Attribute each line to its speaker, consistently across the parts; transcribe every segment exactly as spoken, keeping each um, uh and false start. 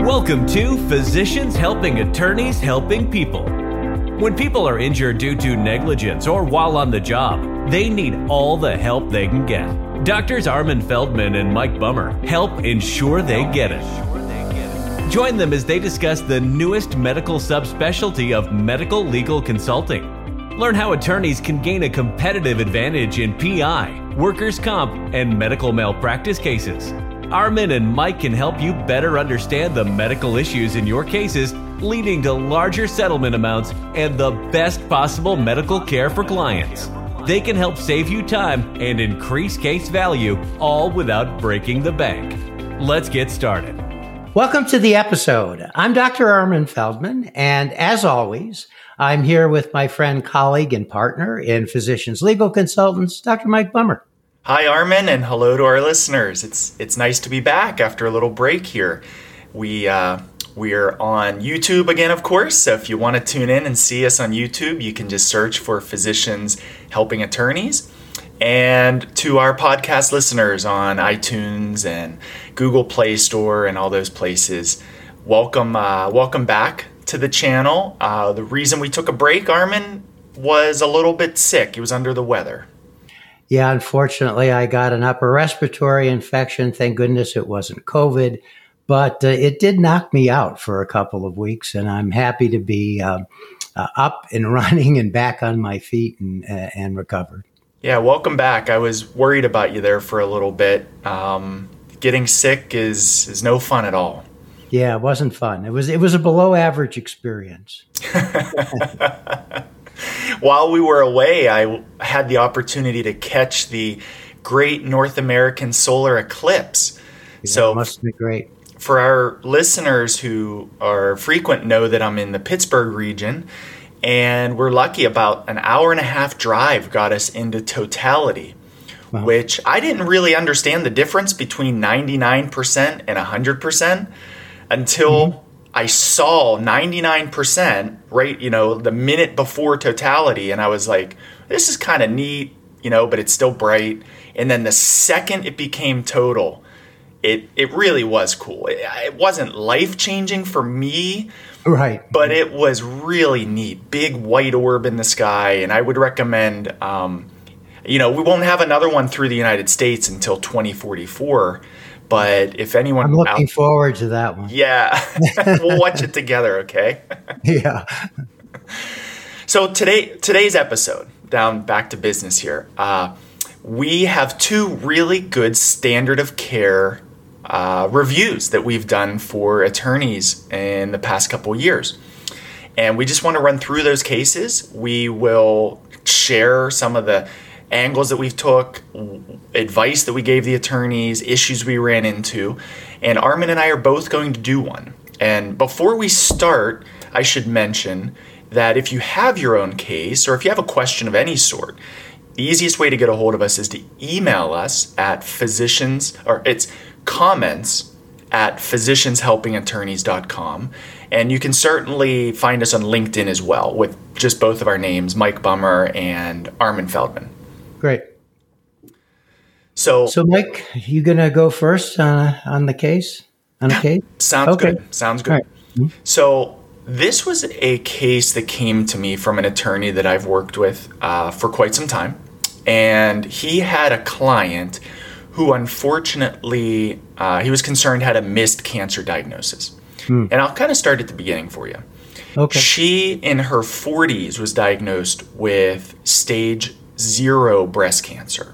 Speaker 1: Welcome to Physicians Helping Attorneys Helping People. When people are injured due to negligence or while on the job, they need all the help they can get. Doctors Armin Feldman and Mike Bummer help ensure they get it. Join them as they discuss the newest medical subspecialty of medical legal consulting. Learn how attorneys can gain a competitive advantage in P I, workers' comp, and medical malpractice cases. Armin and Mike can help you better understand the medical issues in your cases, leading to larger settlement amounts and the best possible medical care for clients. They can help save you time and increase case value, all without breaking the bank. Let's get started.
Speaker 2: Welcome to the episode. I'm Doctor Armin Feldman, and as always, I'm here with my friend, colleague, and partner in Physicians Legal Consultants, Doctor Mike Bummer.
Speaker 3: Hi, Armin, and hello to our listeners. It's it's nice to be back after a little break here. We uh, we're on YouTube again, of course. So if you want to tune in and see us on YouTube, you can just search for Physicians Helping Attorneys. And to our podcast listeners on iTunes and Google Play Store and all those places, welcome uh, welcome back to the channel. Uh, the reason we took a break, Armin, was a little bit sick. He was under the weather.
Speaker 2: Yeah, unfortunately, I got an upper respiratory infection. Thank goodness it wasn't COVID, but uh, it did knock me out for a couple of weeks, and I'm happy to be uh, uh, up and running and back on my feet and, uh, and recovered.
Speaker 3: Yeah, welcome back. I was worried about you there for a little bit. Um, getting sick is is no fun at all.
Speaker 2: Yeah, it wasn't fun. It was it was a below average experience.
Speaker 3: While we were away, I had the opportunity to catch the great North American solar eclipse.
Speaker 2: Yeah,
Speaker 3: so
Speaker 2: it must be great.
Speaker 3: For our listeners who are frequent know that I'm in the Pittsburgh region, and we're lucky about an hour and a half drive got us into totality, wow. Which I didn't really understand the difference between ninety-nine percent and one hundred percent until mm-hmm. I saw ninety-nine percent right, you know, the minute before totality. And I was like, this is kind of neat, you know, but it's still bright. And then the second it became total, it, it really was cool. It, it wasn't life-changing for me,
Speaker 2: right?
Speaker 3: But it was really neat. Big white orb in the sky. And I would recommend, um, you know, we won't have another one through the United States until twenty forty-four. But if anyone...
Speaker 2: I'm looking
Speaker 3: out,
Speaker 2: forward to that one.
Speaker 3: Yeah. We'll watch it together, okay?
Speaker 2: Yeah.
Speaker 3: So today, today's episode, down back to business here, uh, we have two really good standard of care uh, reviews that we've done for attorneys in the past couple of years. And we just want to run through those cases. We will share some of the angles that we've took, advice that we gave the attorneys, issues we ran into, and Armin and I are both going to do one. And before we start, I should mention that if you have your own case or if you have a question of any sort, the easiest way to get a hold of us is to email us at physicians, or it's comments at physicians helping attorneys dot com. And you can certainly find us on LinkedIn as well with just both of our names, Mike Bummer and Armin Feldman.
Speaker 2: Great.
Speaker 3: So,
Speaker 2: so Mike, you gonna go first uh, on the case? On a case?
Speaker 3: Sounds
Speaker 2: okay.
Speaker 3: good. Sounds good.
Speaker 2: Right. Mm-hmm.
Speaker 3: So this was a case that came to me from an attorney that I've worked with uh, for quite some time, and he had a client who, unfortunately, uh, he was concerned had a missed cancer diagnosis. Mm. And I'll kind of start at the beginning for you.
Speaker 2: Okay.
Speaker 3: She, in her forties, was diagnosed with stage zero breast cancer.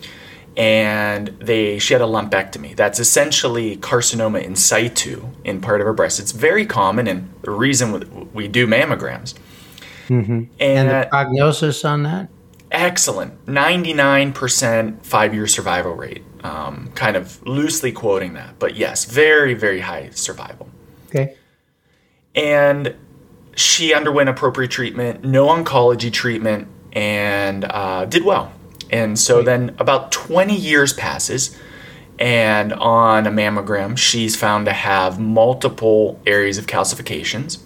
Speaker 3: And they she had a lumpectomy. That's essentially carcinoma in situ in part of her breast. It's very common, and the reason we do mammograms.
Speaker 2: Mm-hmm. And, and the prognosis on that?
Speaker 3: Excellent. ninety-nine percent five-year survival rate. Um, kind of loosely quoting that. But yes, very, very high survival.
Speaker 2: Okay.
Speaker 3: And she underwent appropriate treatment, no oncology treatment, and uh, did well. And so then about twenty years passes, and on a mammogram, she's found to have multiple areas of calcifications,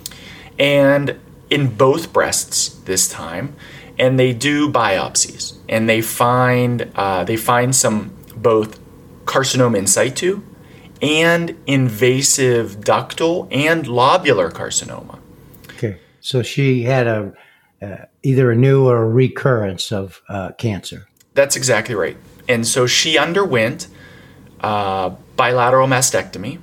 Speaker 3: and in both breasts this time, and they do biopsies, and they find uh, they find some both carcinoma in situ and invasive ductal and lobular carcinoma.
Speaker 2: Okay. So she had a uh, either a new or a recurrence of uh, cancer.
Speaker 3: That's exactly right. And so she underwent uh, bilateral mastectomy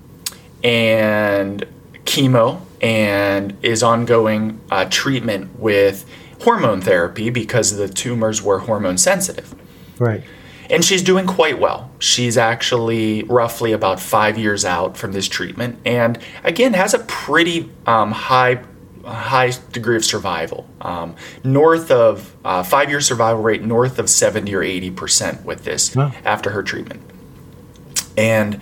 Speaker 3: and chemo and is ongoing uh, treatment with hormone therapy because the tumors were hormone sensitive.
Speaker 2: Right.
Speaker 3: And she's doing quite well. She's actually roughly about five years out from this treatment and, again, has a pretty um, high high degree of survival, um, north of uh, five-year survival rate north of seventy or eighty percent with this wow. after her treatment. And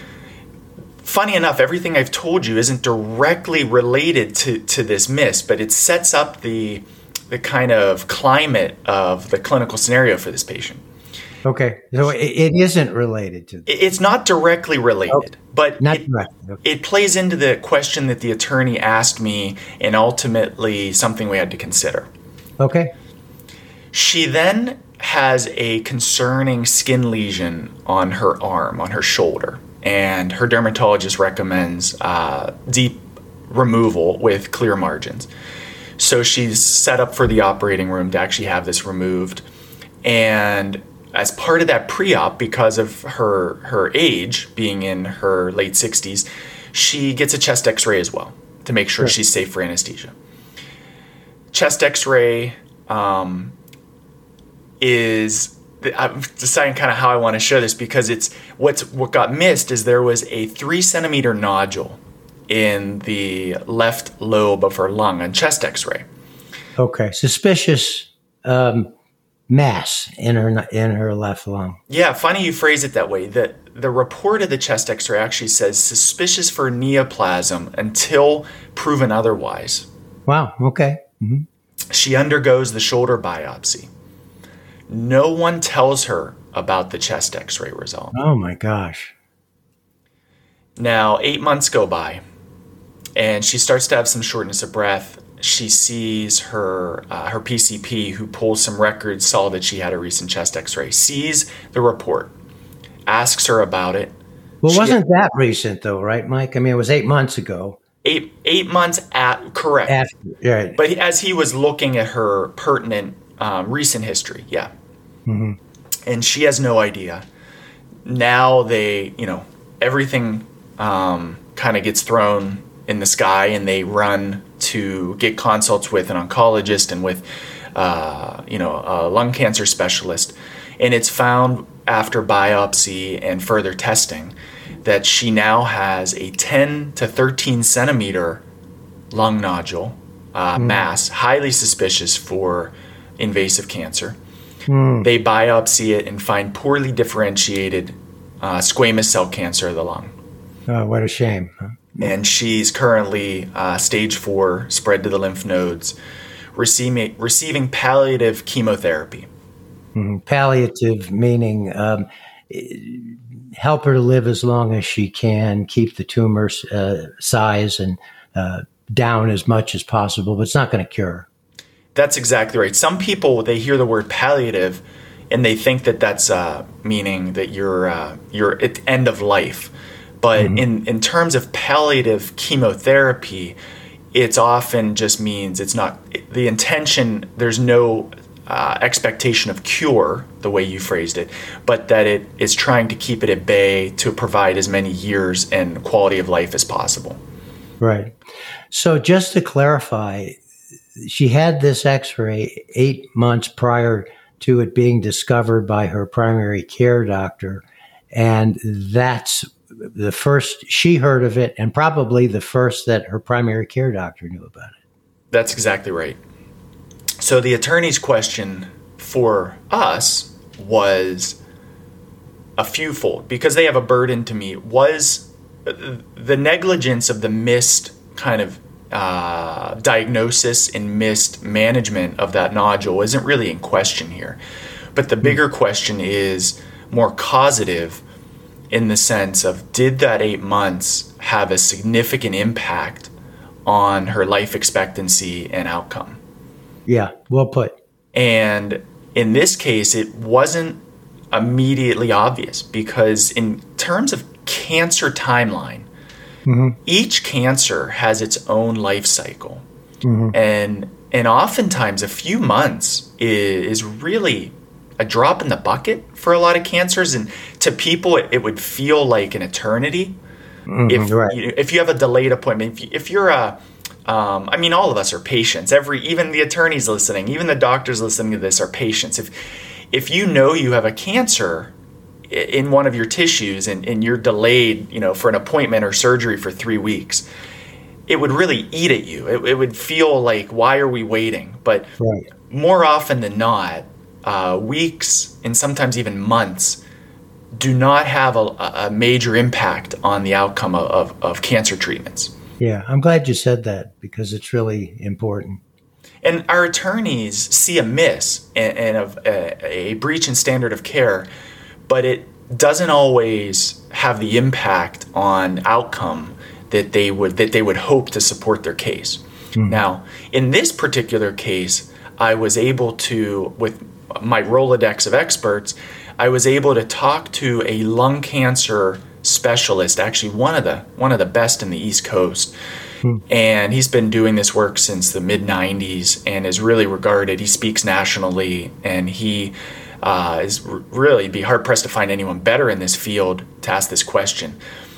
Speaker 3: funny enough, everything I've told you isn't directly related to, to this miss, but it sets up the the kind of climate of the clinical scenario for this patient.
Speaker 2: Okay, so it, it isn't related to this.
Speaker 3: It's not directly related, okay. but
Speaker 2: not
Speaker 3: it,
Speaker 2: directly. Okay.
Speaker 3: it plays into the question that the attorney asked me and ultimately something we had to consider.
Speaker 2: Okay.
Speaker 3: She then has a concerning skin lesion on her arm, on her shoulder, and her dermatologist recommends uh, deep removal with clear margins. So she's set up for the operating room to actually have this removed. And as part of that pre-op, because of her her age, being in her late sixties, she gets a chest x-ray as well to make sure sure. she's safe for anesthesia. Chest x-ray um, is, I'm deciding kind of how I want to show this because it's what's what got missed is there was a three centimeter nodule in the left lobe of her lung on chest x-ray.
Speaker 2: Okay, suspicious um mass in her in her left lung.
Speaker 3: Yeah, funny you phrase it that way. The the report of the chest x-ray actually says suspicious for neoplasm until proven otherwise.
Speaker 2: Wow, okay. Mm-hmm.
Speaker 3: She undergoes the shoulder biopsy. No one tells her about the chest x-ray result.
Speaker 2: Oh my gosh.
Speaker 3: Now, eight months go by and she starts to have some shortness of breath. She sees her uh, her P C P, who pulls some records, saw that she had a recent chest x-ray, sees the report, asks her about it.
Speaker 2: Well, she, wasn't that recent though, right, Mike? I mean, it was eight months ago.
Speaker 3: Eight eight months at, correct.
Speaker 2: After, right.
Speaker 3: But as he was looking at her pertinent um, recent history, yeah.
Speaker 2: Mm-hmm.
Speaker 3: And she has no idea. Now they, you know, everything um, kind of gets thrown in the sky and they run to get consults with an oncologist and with, uh, you know, a lung cancer specialist. And it's found after biopsy and further testing that she now has a ten to thirteen centimeter lung nodule uh, mm. mass, highly suspicious for invasive cancer. Mm. They biopsy it and find poorly differentiated uh, squamous cell cancer of the lung.
Speaker 2: Oh, what a shame. Huh?
Speaker 3: And she's currently uh, stage four, spread to the lymph nodes, receiving, receiving palliative chemotherapy.
Speaker 2: Mm-hmm. Palliative meaning um, help her to live as long as she can, keep the tumor uh, size and uh, down as much as possible, but it's not going to cure her.
Speaker 3: That's exactly right. Some people, they hear the word palliative and they think that that's uh, meaning that you're, uh, you're at the end of life. But mm-hmm. in, in terms of palliative chemotherapy, it's often just means it's not the intention. There's no uh, expectation of cure, the way you phrased it, but that it is trying to keep it at bay to provide as many years and quality of life as possible.
Speaker 2: Right. So just to clarify, she had this x-ray eight months prior to it being discovered by her primary care doctor, and that's the first she heard of it and probably the first that her primary care doctor knew about it.
Speaker 3: That's exactly right. So the attorney's question for us was a fewfold because they have a burden to meet. Was the negligence of the missed kind of uh, diagnosis and missed management of that nodule isn't really in question here. But the bigger question is more causative in the sense of, did that eight months have a significant impact on her life expectancy and outcome?
Speaker 2: Yeah, well put.
Speaker 3: And in this case, it wasn't immediately obvious because in terms of cancer timeline.
Speaker 2: Mm-hmm.
Speaker 3: Each cancer has its own life cycle.
Speaker 2: Mm-hmm.
Speaker 3: And and oftentimes a few months is, is really a drop in the bucket for a lot of cancers. And to people, it, it would feel like an eternity.
Speaker 2: Mm-hmm.
Speaker 3: If,
Speaker 2: Right.
Speaker 3: you, if you have a delayed appointment, if, you, if you're a, um, I mean, all of us are patients. Every, even the attorneys listening, even the doctors listening to this are patients. If, if you know you have a cancer in one of your tissues and, and you're delayed, you know, for an appointment or surgery for three weeks, it would really eat at you. It, it would feel like, why are we waiting? But
Speaker 2: Right.
Speaker 3: more often than not, uh, weeks and sometimes even months do not have a, a major impact on the outcome of, of, of cancer treatments.
Speaker 2: Yeah, I'm glad you said that because it's really important.
Speaker 3: And our attorneys see a miss and, and a, a breach in standard of care, but it doesn't always have the impact on outcome that they would that they would hope to support their case. Mm. Now, in this particular case, I was able to, with my Rolodex of experts, I was able to talk to a lung cancer specialist, actually one of the one of the best in the East Coast. Mm. And he's been doing this work since the mid nineties and is really regarded. He speaks nationally, and he uh, is r- really be hard pressed to find anyone better in this field to ask this question.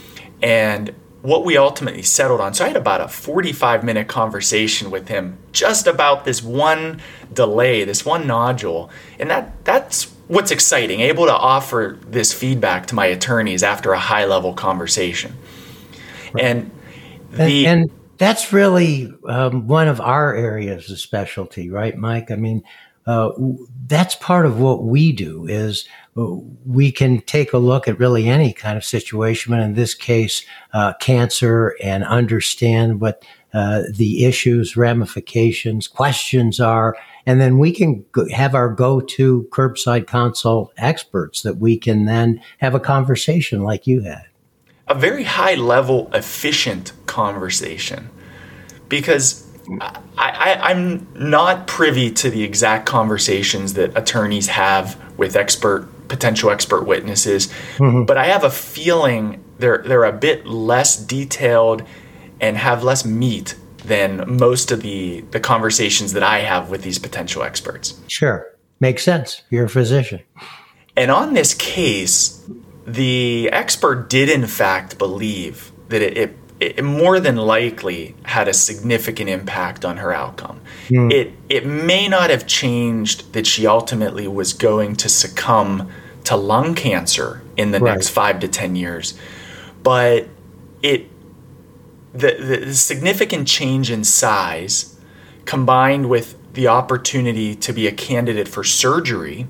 Speaker 3: And what we ultimately settled on, so I had about a forty-five minute conversation with him just about this one delay, this one nodule. And that that's what's exciting, able to offer this feedback to my attorneys after a high level conversation. Right. And the
Speaker 2: and, and that's really um, one of our areas of specialty, right, Mike? I mean, uh, that's part of what we do is we can take a look at really any kind of situation, but in this case, uh, cancer, and understand what uh, the issues, ramifications, questions are. And then we can go, have our go-to curbside consult experts that we can then have a conversation like you had.
Speaker 3: A very high level, efficient conversation, because I, I, I'm not privy to the exact conversations that attorneys have with expert potential expert witnesses, mm-hmm. but I have a feeling they're they're a bit less detailed and have less meat than most of the, the conversations that I have with these potential experts.
Speaker 2: Sure. Makes sense. You're a physician.
Speaker 3: And on this case, the expert did in fact believe that it, it, it more than likely had a significant impact on her outcome. Mm. It it may not have changed that she ultimately was going to succumb to lung cancer in the right. next five to ten years, but it the, the significant change in size combined with the opportunity to be a candidate for surgery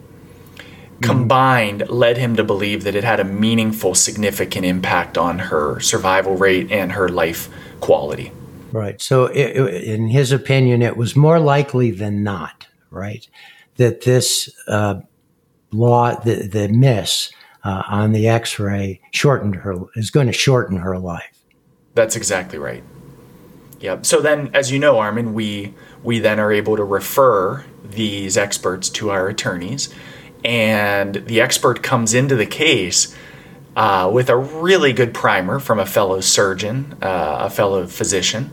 Speaker 3: combined led him to believe that it had a meaningful, significant impact on her survival rate and her life quality.
Speaker 2: Right. So it, it, in his opinion, it was more likely than not, right, that this uh, law, the, the miss uh, on the x-ray shortened her, is going to shorten her life.
Speaker 3: That's exactly right. Yeah. So then, as you know, Armin, we, we then are able to refer these experts to our attorneys. And the expert comes into the case uh, with a really good primer from a fellow surgeon, uh, a fellow physician,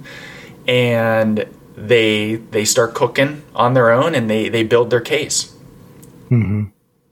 Speaker 3: and they they start cooking on their own, and they, they build their case.
Speaker 2: Mm-hmm.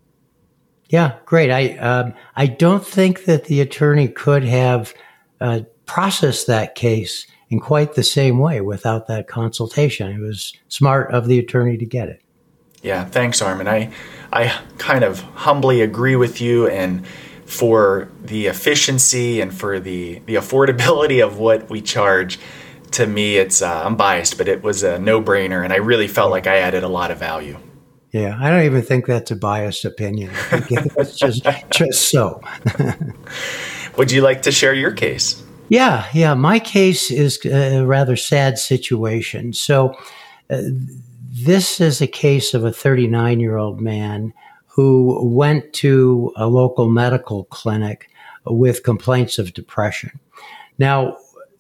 Speaker 2: Yeah, great. I um, I don't think that the attorney could have uh, processed that case in quite the same way without that consultation. It was smart of the attorney to get it.
Speaker 3: Yeah, thanks, Armin. I I kind of humbly agree with you, and for the efficiency and for the, the affordability of what we charge, to me, it's uh, I'm biased, but it was a no-brainer, and I really felt like I added a lot of value.
Speaker 2: Yeah, I don't even think that's a biased opinion. I think it's just just so.
Speaker 3: Would you like to share your case?
Speaker 2: Yeah, yeah. My case is a rather sad situation. So. Uh, This is a case of a thirty-nine-year-old man who went to a local medical clinic with complaints of depression. Now,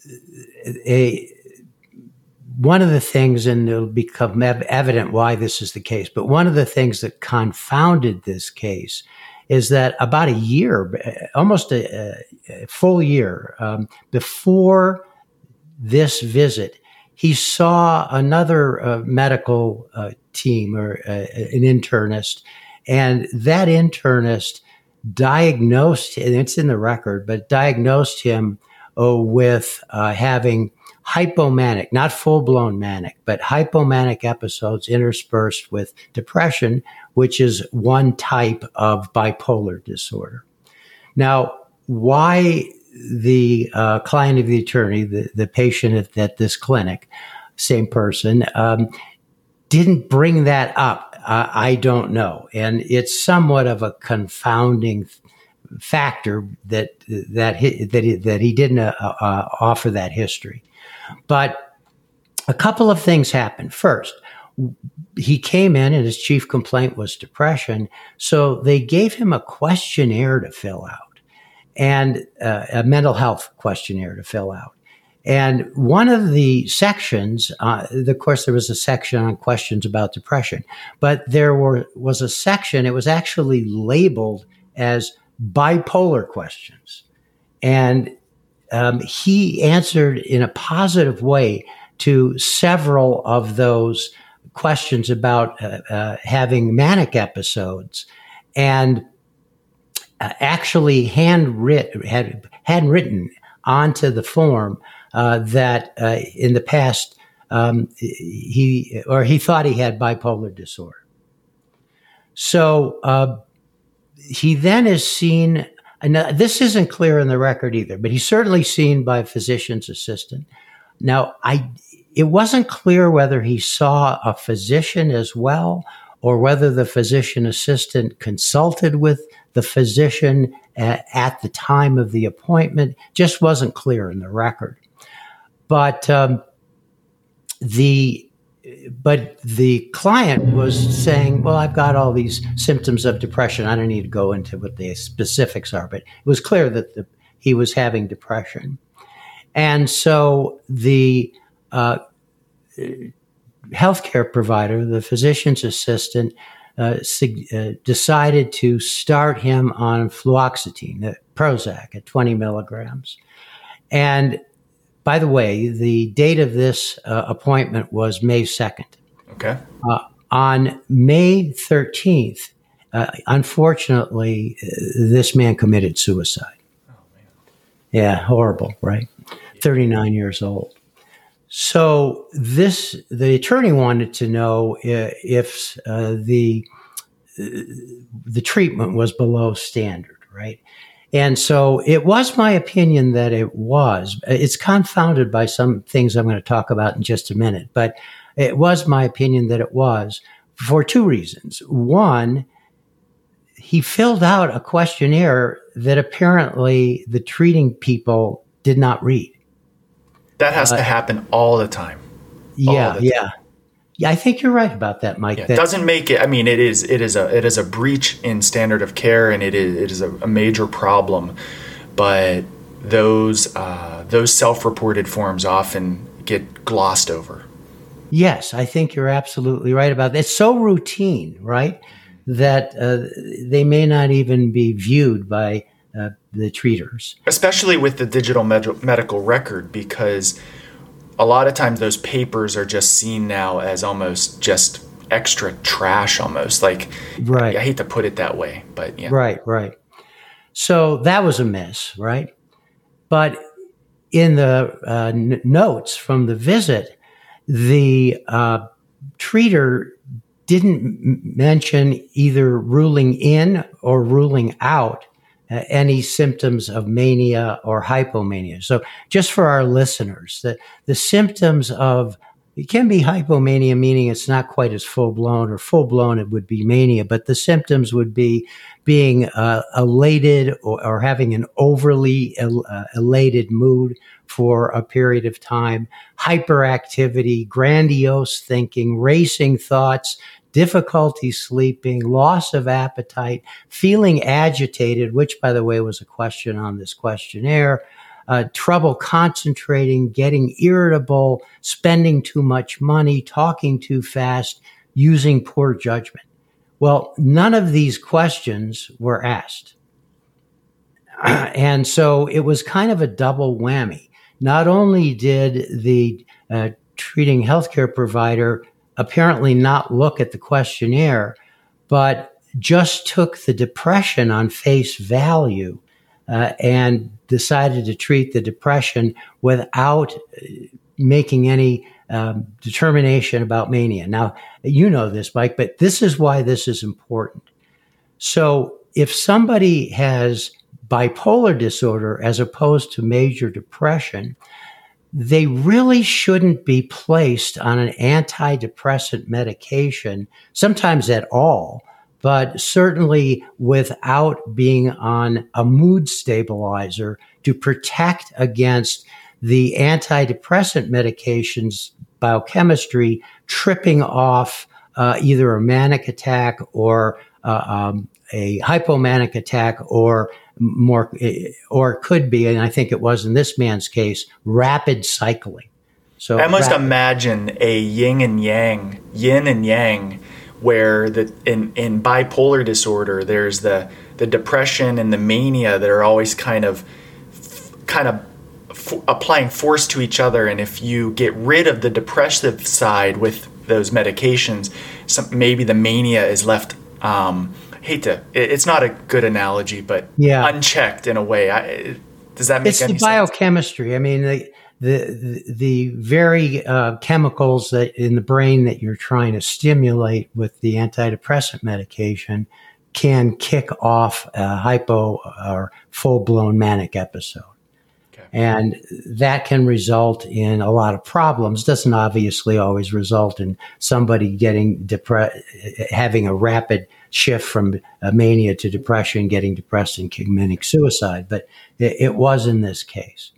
Speaker 2: a, one of the things, and it'll become evident why this is the case, but one of the things that confounded this case is that about a year, almost a, a full year um, before this visit, he saw another uh, medical uh, team or uh, an internist, and that internist diagnosed, and it's in the record, but diagnosed him oh, with uh, having hypomanic, not full-blown manic, but hypomanic episodes interspersed with depression, which is one type of bipolar disorder. Now, why the uh, client of the attorney, the, the patient at, at this clinic, same person, um, didn't bring that up, uh, I don't know. And it's somewhat of a confounding factor that that he, that he, that he didn't uh, uh, offer that history. But a couple of things happened. First, he came in and his chief complaint was depression. So they gave him a questionnaire to fill out, and uh, a mental health questionnaire to fill out. And one of the sections, uh, of course, there was a section on questions about depression, but there were, was a section, it was actually labeled as bipolar questions. And um, he answered in a positive way to several of those questions about uh, uh, having manic episodes, and uh, actually handwritten, had handwritten onto the form uh, that uh, in the past um, he or he thought he had bipolar disorder. So uh, he then is seen. And this isn't clear in the record either, but he's certainly seen by a physician's assistant. Now, I it wasn't clear whether he saw a physician as well, or whether the physician assistant consulted with the physician at, at the time of the appointment. Just wasn't clear in the record. But um, the but the client was saying, well, I've got all these symptoms of depression. I don't need to go into what the specifics are, but it was clear that the, he was having depression. And so the uh, healthcare provider, the physician's assistant, uh, sig- uh, decided to start him on fluoxetine, uh, Prozac at twenty milligrams. And by the way, the date of this uh, appointment was May second.
Speaker 3: Okay.
Speaker 2: Uh, on May thirteenth, uh, unfortunately, uh, this man committed suicide. Oh, man. Yeah, horrible, right? thirty-nine years old. So this, the attorney wanted to know if uh, the the treatment was below standard, right? And so it was my opinion that it was. It's confounded by some things I'm going to talk about in just a minute, but it was my opinion that it was for two reasons. One, he filled out a questionnaire that apparently the treating people did not read.
Speaker 3: That has
Speaker 2: uh,
Speaker 3: to happen all the time.
Speaker 2: Yeah,
Speaker 3: the
Speaker 2: yeah.
Speaker 3: time.
Speaker 2: Yeah, I think you're right about that, Mike.
Speaker 3: Yeah,
Speaker 2: that,
Speaker 3: it doesn't make it. I mean, it is. It is a. It is a breach in standard of care, and it is. It is a, a major problem. But those uh, those self-reported forms often get glossed over.
Speaker 2: Yes, I think you're absolutely right about that. It's so routine, right, that uh, they may not even be viewed by uh, the treaters.
Speaker 3: Especially with the digital med- medical record, because a lot of times those papers are just seen now as almost just extra trash, almost like,
Speaker 2: right.
Speaker 3: I hate to put it that way, but yeah.
Speaker 2: Right, right. So that was a miss, right? But in the uh, n- notes from the visit, the uh, treater didn't m- mention either ruling in or ruling out Uh, any symptoms of mania or hypomania. So just for our listeners, the, the symptoms of, it can be hypomania, meaning it's not quite as full-blown, or full-blown it would be mania, but the symptoms would be being uh, elated or, or having an overly el- uh, elated mood for a period of time, hyperactivity, grandiose thinking, racing thoughts, difficulty sleeping, loss of appetite, feeling agitated, which, by the way, was a question on this questionnaire, uh, trouble concentrating, getting irritable, spending too much money, talking too fast, using poor judgment. Well, none of these questions were asked. And so it was kind of a double whammy. Not only did the uh, treating healthcare provider apparently not look at the questionnaire, but just took the depression on face value uh, and decided to treat the depression without making any um, determination about mania. Now, you know this, Mike, but this is why this is important. So if somebody has bipolar disorder as opposed to major depression, they really shouldn't be placed on an antidepressant medication, sometimes at all, but certainly without being on a mood stabilizer to protect against the antidepressant medications biochemistry tripping off uh, either a manic attack or uh, um, a hypomanic attack, or more, or it could be, and I think it was in this man's case, rapid cycling. So
Speaker 3: I must
Speaker 2: rapid-
Speaker 3: imagine a yin and yang, yin and yang, where the in, in bipolar disorder, there's the the depression and the mania that are always kind of kind of f- applying force to each other. And if you get rid of the depressive side with those medications, some, maybe the mania is left. Um, hate to, it, it's not a good analogy, but
Speaker 2: yeah.
Speaker 3: unchecked in a way. I, does that make
Speaker 2: it's
Speaker 3: any
Speaker 2: the
Speaker 3: sense?
Speaker 2: Biochemistry. I mean, the the the, the very uh, chemicals that in the brain that you're trying to stimulate with the antidepressant medication can kick off a hypo or full-blown manic episode. Okay. And that can result in a lot of problems. Doesn't obviously always result in somebody getting depressed, having a rapid shift from uh, mania to depression, getting depressed and committing suicide, but it, it was in this case.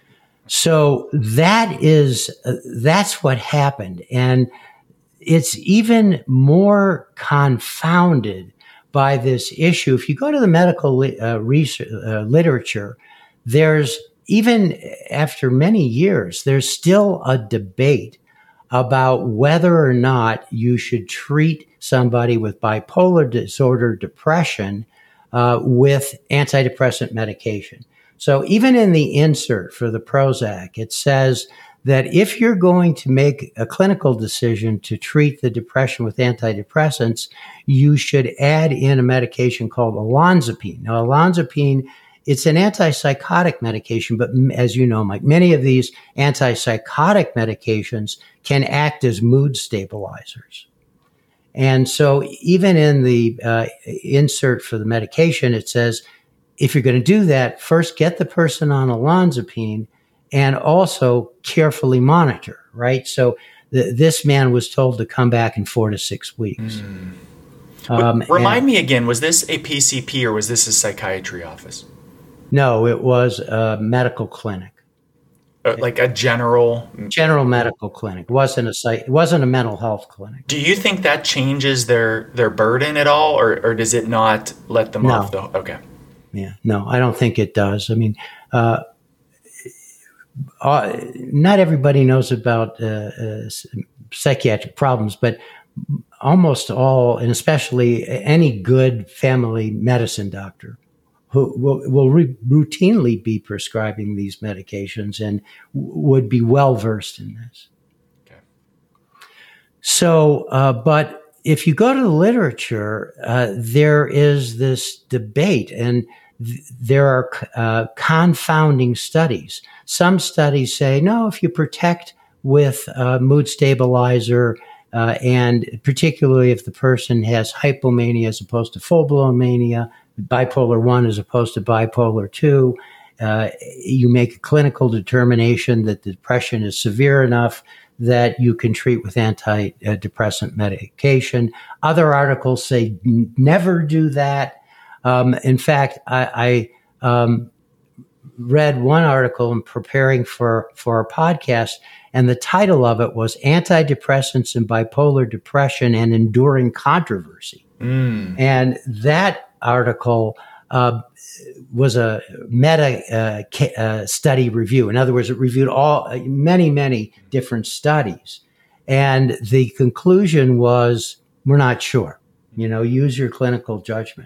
Speaker 2: So that is, uh, that's what happened. And it's even more confounded by this issue. If you go to the medical li- uh, research, uh, literature, there's, even after many years, there's still a debate about whether or not you should treat somebody with bipolar disorder, depression, uh, with antidepressant medication. So even in the insert for the Prozac, it says that if you're going to make a clinical decision to treat the depression with antidepressants, you should add in a medication called olanzapine. Now, olanzapine, it's an antipsychotic medication, but as you know, Mike, many of these antipsychotic medications can act as mood stabilizers. And so even in the uh, insert for the medication, it says, if you're going to do that, first get the person on olanzapine and also carefully monitor, right? So th- this man was told to come back in four to six weeks.
Speaker 3: Mm.
Speaker 2: Um,
Speaker 3: Remind
Speaker 2: and,
Speaker 3: me again, was this a P C P or was this a psychiatry office?
Speaker 2: No, it was a medical clinic.
Speaker 3: Uh, like a general
Speaker 2: general medical clinic. It wasn't a site, it wasn't a mental health clinic.
Speaker 3: Do you think that changes their their burden at all, or or does it not let them
Speaker 2: no.
Speaker 3: off the okay?
Speaker 2: Yeah, no, I don't think it does. I mean, uh, uh, not everybody knows about uh, uh, psychiatric problems, but almost all, and especially any good family medicine doctor who will, will re- routinely be prescribing these medications and w- would be well versed in this.
Speaker 3: Okay.
Speaker 2: So, uh, but if you go to the literature, uh, there is this debate, and th- there are uh, confounding studies. Some studies say, no, if you protect with a mood stabilizer, uh, and particularly if the person has hypomania as opposed to full-blown mania, bipolar one as opposed to bipolar two, uh, you make a clinical determination that the depression is severe enough that you can treat with antidepressant medication. Other articles say n- never do that. Um, in fact, I, I um, read one article in preparing for, for our podcast, and the title of it was Antidepressants in Bipolar Depression and Enduring Controversy.
Speaker 3: Mm.
Speaker 2: And that article uh, was a meta uh, ca- uh, study review. In other words, it reviewed all uh, many, many different studies. And the conclusion was, we're not sure. You know, use your clinical judgment.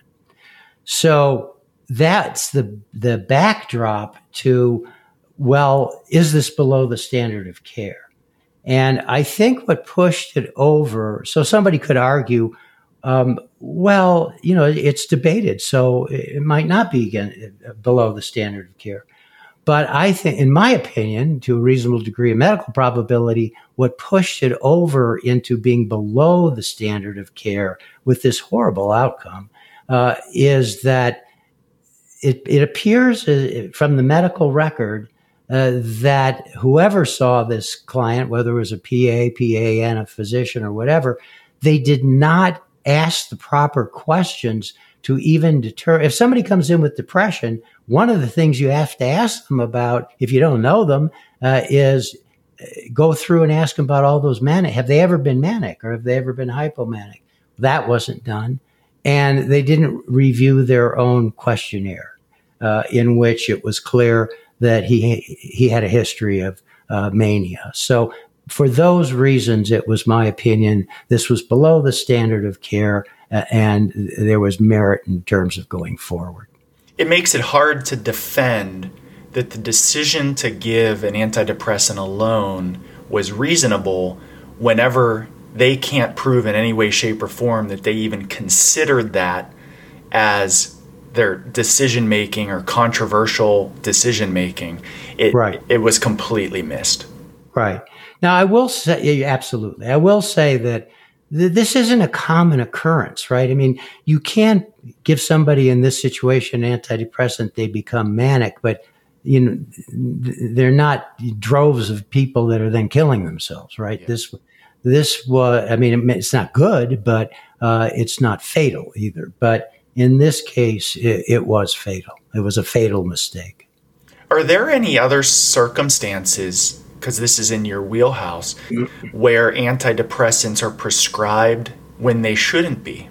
Speaker 2: So that's the the backdrop to, well, is this below the standard of care? And I think what pushed it over, so somebody could argue, um, well, you know, it's debated, so it might not be again below the standard of care. But I think, in my opinion, to a reasonable degree of medical probability, what pushed it over into being below the standard of care with this horrible outcome uh, is that it, it appears uh, from the medical record uh, that whoever saw this client, whether it was a P A, P A N, a physician or whatever, they did not ask the proper questions to even deter. If somebody comes in with depression, one of the things you have to ask them about, if you don't know them, uh, is go through and ask them about all those manic. Have they ever been manic or have they ever been hypomanic? That wasn't done. And they didn't review their own questionnaire, uh, in which it was clear that he he had a history of uh, mania. So for those reasons, it was my opinion, this was below the standard of care, uh, and there was merit in terms of going forward.
Speaker 3: It makes it hard to defend that the decision to give an antidepressant alone was reasonable whenever they can't prove in any way, shape, or form that they even considered that as their decision-making or controversial decision-making. It,
Speaker 2: right.
Speaker 3: It was completely missed.
Speaker 2: Right. Now, I will say, absolutely, I will say that th- this isn't a common occurrence, right? I mean, you can't give somebody in this situation antidepressant, they become manic, but you know, they're not droves of people that are then killing themselves, right? Yeah. This, this was, I mean, it's not good, but uh, it's not fatal either. But in this case, it, it was fatal. It was a fatal mistake.
Speaker 3: Are there any other circumstances, because this is in your wheelhouse, where antidepressants are prescribed when they shouldn't be?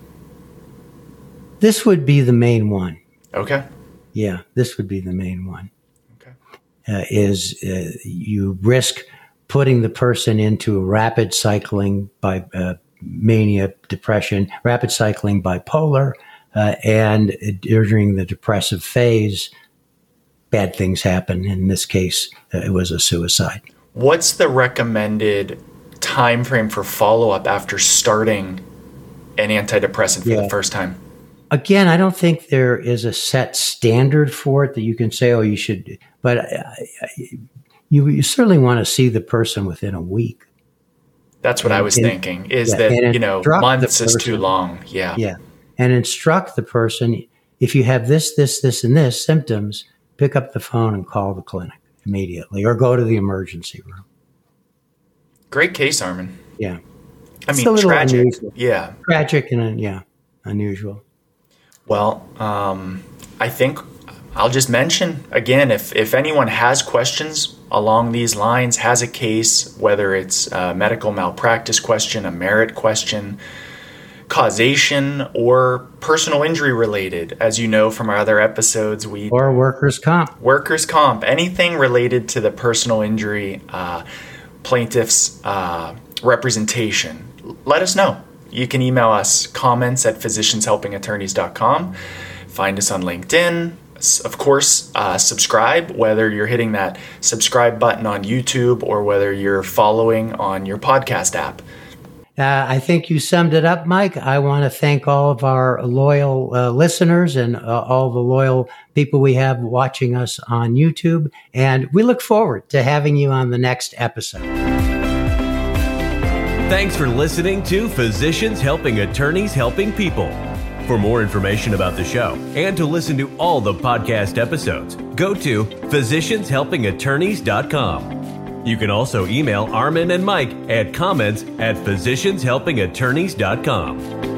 Speaker 2: This would be the main one.
Speaker 3: Okay.
Speaker 2: Yeah, this would be the main one.
Speaker 3: Okay.
Speaker 2: Uh, is uh, you risk putting the person into rapid cycling by uh, mania, depression, rapid cycling bipolar, uh, and during the depressive phase, bad things happen. In this case, uh, it was a suicide.
Speaker 3: What's the recommended time frame for follow-up after starting an antidepressant for yeah. the first time?
Speaker 2: Again, I don't think there is a set standard for it that you can say, oh, you should, but I, I, you, you certainly want to see the person within a week.
Speaker 3: That's what
Speaker 2: and,
Speaker 3: I was
Speaker 2: and,
Speaker 3: thinking, is
Speaker 2: yeah,
Speaker 3: that, you know, months is too long. Yeah.
Speaker 2: Yeah. And instruct the person, if you have this, this, this, and this symptoms, pick up the phone and call the clinic immediately or go to the emergency room.
Speaker 3: Great case, Armin.
Speaker 2: Yeah.
Speaker 3: I mean, tragic.
Speaker 2: Unusual.
Speaker 3: Yeah.
Speaker 2: Tragic and, yeah, unusual.
Speaker 3: Well, um, I think I'll just mention again, if, if anyone has questions along these lines, has a case, whether it's a medical malpractice question, a merit question, causation, or personal injury related, as you know from our other episodes, we
Speaker 2: or workers' comp,
Speaker 3: workers' comp, anything related to the personal injury uh, plaintiff's uh, representation, let us know. You can email us comments at physicians helping attorneys dot com. Find us on LinkedIn. Of course, uh, subscribe, whether you're hitting that subscribe button on YouTube or whether you're following on your podcast app.
Speaker 2: Uh, I think you summed it up, Mike. I want to thank all of our loyal uh, listeners and uh, all the loyal people we have watching us on YouTube. And we look forward to having you on the next episode.
Speaker 1: Thanks for listening to Physicians Helping Attorneys Helping People. For more information about the show and to listen to all the podcast episodes, go to physicians helping attorneys dot com. You can also email Armin and Mike at comments at physicians helping attorneys dot com.